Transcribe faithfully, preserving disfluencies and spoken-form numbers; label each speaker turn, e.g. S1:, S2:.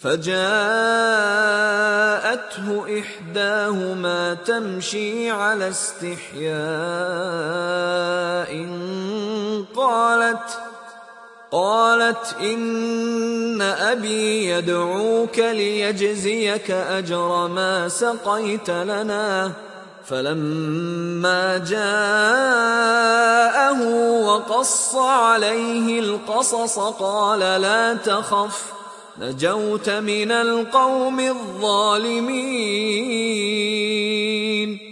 S1: فجاءته إحداهما تمشي على استحياء قالت قالت إن أبي يدعوك ليجزيك أجر ما سقيت لنا. فلما جاءه وقص عليه القصص قال لا تخف نجوت من القوم الظالمين.